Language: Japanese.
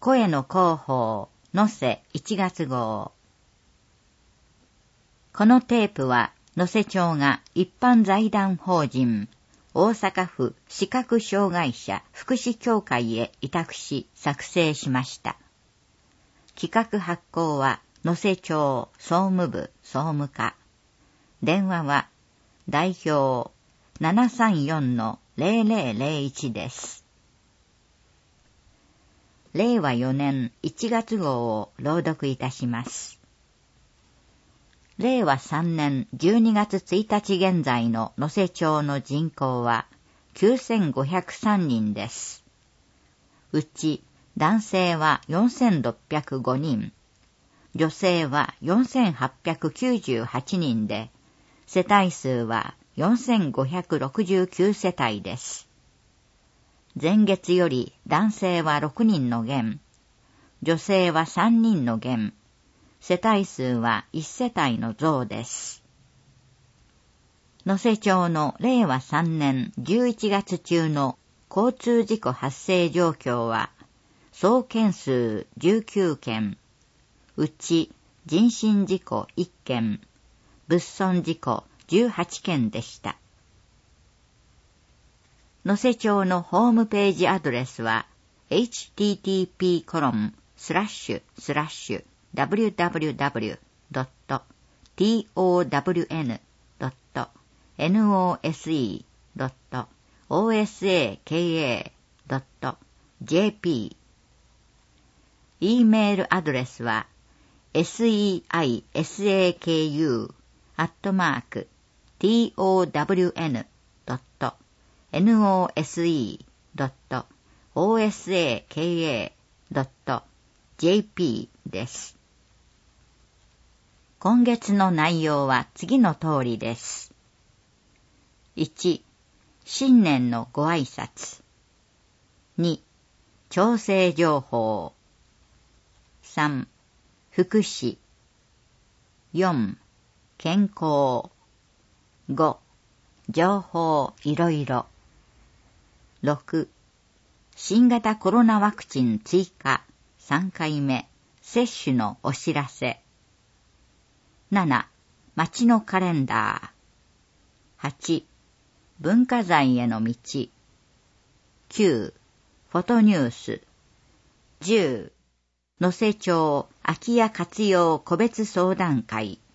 声の広報、能勢1月号。このテープは、能勢町が一般財団法人、大阪府視覚障害者福祉協会へ委託し作成しました。企画発行は、能勢町総務部総務課。電話は、代表 734-0001 です。令和4年1月号を朗読いたします。令和3年12月1日現在の能勢町の人口は9503人です。うち男性は4605人、女性は4898人で、世帯数は4569世帯です。前月より男性は6人の減、女性は3人の減、世帯数は1世帯の増です。能勢町の令和3年11月中の交通事故発生状況は、総件数19件、うち人身事故1件、物損事故18件でした。能勢町のホームページアドレスは http://www.town.osaka.jp。 E メールアドレスは seisaku@town.osaka.jp です。今月の内容は次の通りです。1、新年のご挨拶。2、調整情報。3、福祉。4、健康。5、情報いろいろ。6、新型コロナワクチン追加3回目接種のお知らせ。7、町のカレンダー。8、文化財への道。9、フォトニュース。10、能勢町空き家活用個別相談会。